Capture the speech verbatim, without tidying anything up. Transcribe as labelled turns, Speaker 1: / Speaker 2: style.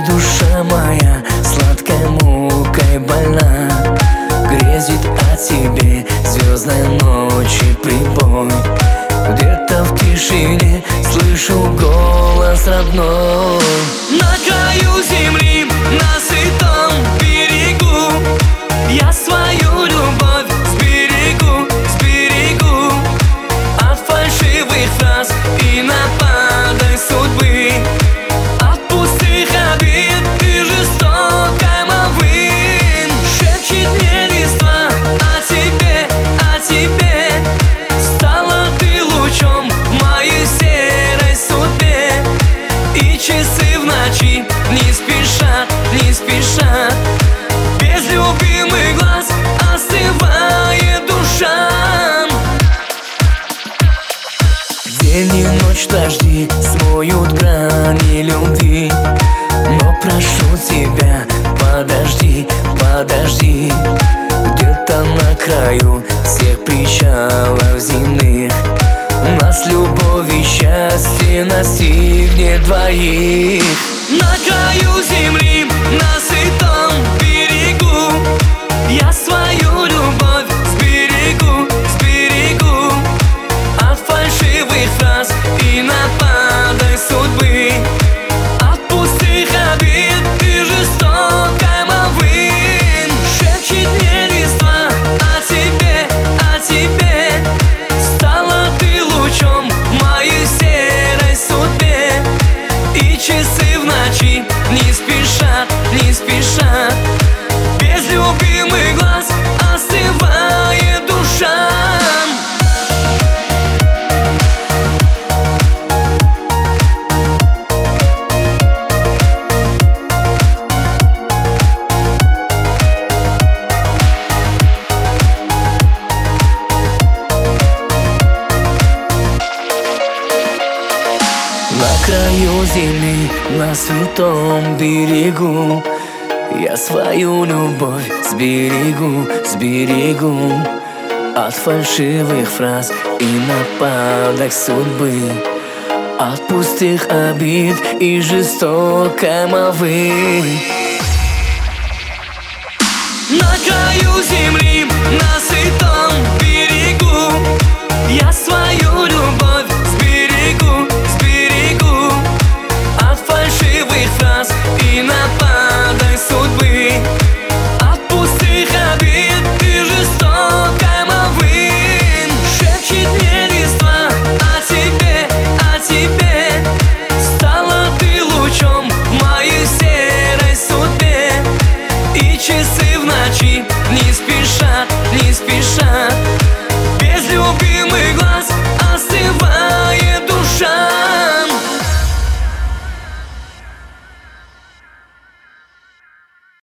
Speaker 1: душа моя сладкой мукой больна, грезит о тебе звездной ночи прибой. Где-то в тишине слышу голос родной. На краю земли, на сытом берегу, я свою любовь сберегу, сберегу от фальшивых фраз и нападок судьбы, от пустых обид и жестокой молвы. Шепчет мне листва о тебе, о тебе. Стала ты лучом в моей серой судьбе. И часы в ночи не спешат, не спешат. Без любимых глаз остывает душа. День и ночь дожди смоют грани любви, но прошу тебя, подожди, подожди. Где-то на краю всех причалов земных нас любовь и счастье настигнет двоих. На краю земли, на сытом берегу, я свою любовь сберегу, сберегу от фальшивых фраз и нападок судьбы, от пустых обид и жестокой молвы. Шепчет мне листва о тебе, о тебе. Стала ты лучом в моей серой судьбе. И часы в ночи не спешат, не спешат. Без любимых глаз остывает душа. На краю земли, на святом берегу, я свою любовь сберегу, сберегу от фальшивых фраз и нападок судьбы, от пустых обид и жестокой молвы. На краю земли, на сытом берегу, я свою любовь сберегу,